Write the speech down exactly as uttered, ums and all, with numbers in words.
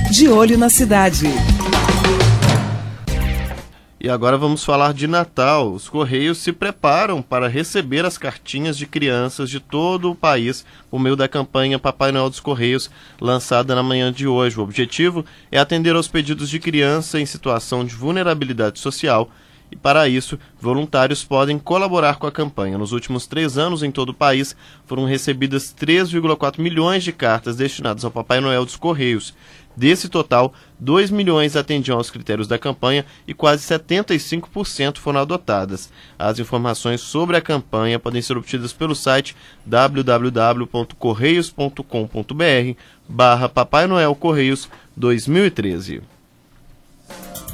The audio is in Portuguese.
De Olho na Cidade. E agora vamos falar de Natal. Os Correios se preparam para receber as cartinhas de crianças de todo o país por meio da campanha Papai Noel dos Correios, lançada na manhã de hoje. O objetivo é atender aos pedidos de criança em situação de vulnerabilidade social e, para isso, voluntários podem colaborar com a campanha. Nos últimos três anos, em todo o país, foram recebidas três vírgula quatro milhões de cartas destinadas ao Papai Noel dos Correios. Desse total, dois milhões atendiam aos critérios da campanha e quase setenta e cinco por cento foram adotadas. As informações sobre a campanha podem ser obtidas pelo site w w w ponto correios ponto com ponto b r barra Papai Noel Correios dois mil e treze.